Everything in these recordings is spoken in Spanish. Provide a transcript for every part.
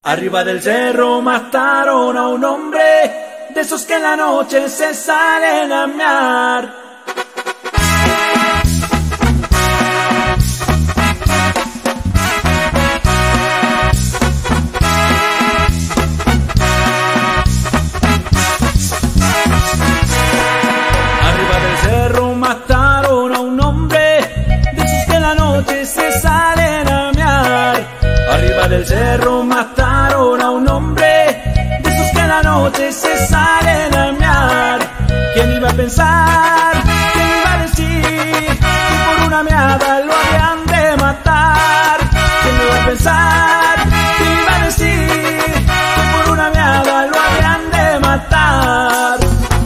Arriba del cerro mataron a un hombre, de esos que en la noche se salen a mear. Arriba del cerro mataron a un hombre, de esos que en la noche se salen a mear. Arriba del cerro mataron a un hombre, de esos que en la noche se salen a mear. ¿Quién iba a pensar? ¿Quién iba a decir que por una meada lo habían de matar? ¿Quién iba a pensar? ¿Quién iba a decir que por una meada lo habían de matar?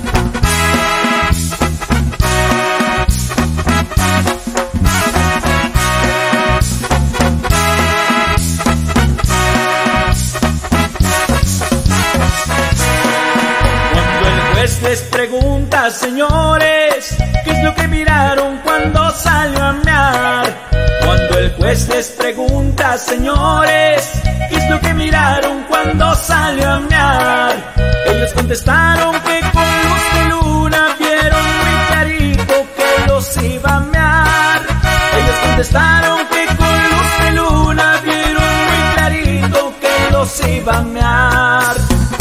Les pregunta, señores, ¿qué es lo que miraron cuando salió a mear? Cuando el juez les pregunta, señores, ¿qué es lo que miraron cuando salió a mear? Ellos contestaron que con luz de luna vieron muy clarito que los iba a mear. Ellos contestaron que con luz de luna vieron muy clarito que los iba a mear.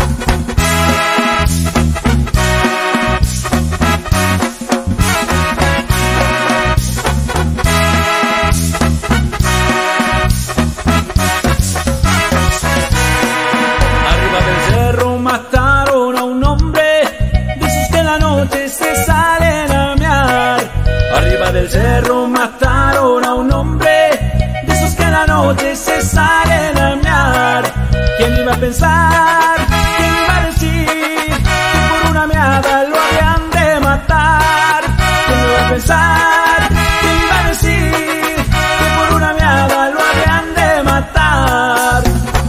Mataron a un hombre, de esos que en la noche se salen a mear. Arriba del cerro mataron a un hombre, de esos que en la noche se salen a mear. ¿Quién iba a pensar? ¿Quién iba a decir que por una meada lo habían de matar? ¿Quién iba a pensar? ¿Quién iba a decir que por una meada lo habían de matar?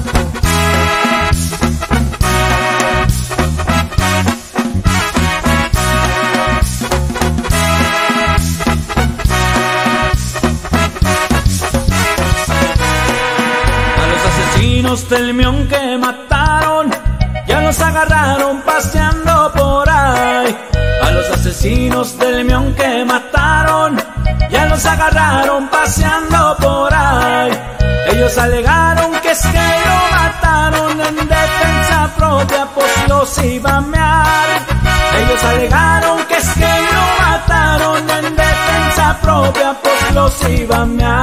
Del Mión que mataron, ya los agarraron paseando por ahí. A los asesinos del Mión que mataron, ya los agarraron paseando por ahí. Ellos alegaron que es que lo mataron en defensa propia, pues los iba a mear. Ellos alegaron que es que lo mataron en defensa propia, pues los iba a mear.